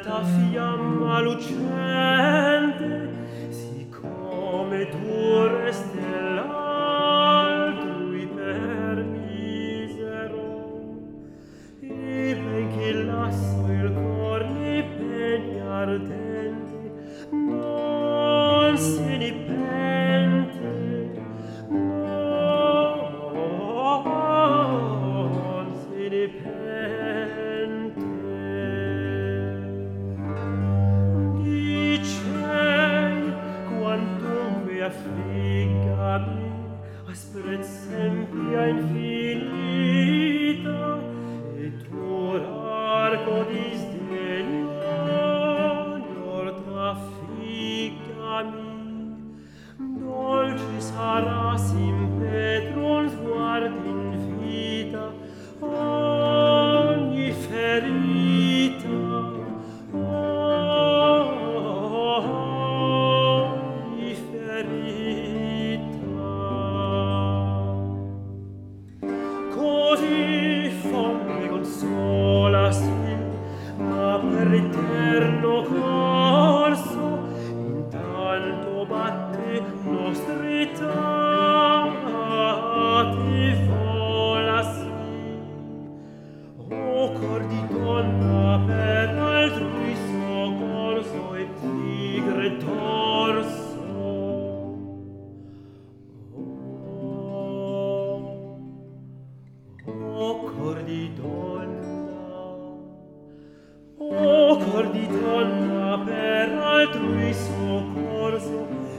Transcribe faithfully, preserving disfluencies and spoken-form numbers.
alta fiamma lucente, siccome tu resti l'altrui per misero, e benché lasso il cor ne pegni ardente, non se ne pente, non se ne pente. Dicei, quantunque affliggami, asprezza empia infinita, e tu largo disdegno, oltre affiggami, dolce saras in petrum sguardi in vita, ogni ferita, ogni ferita. Così folle consolasi, ma per l'eterno corso intanto batte nostre etati volasi. O cor di donna per altrui soccorso e tigre torso, o cor di donna, o cor di donna per altrui soccorso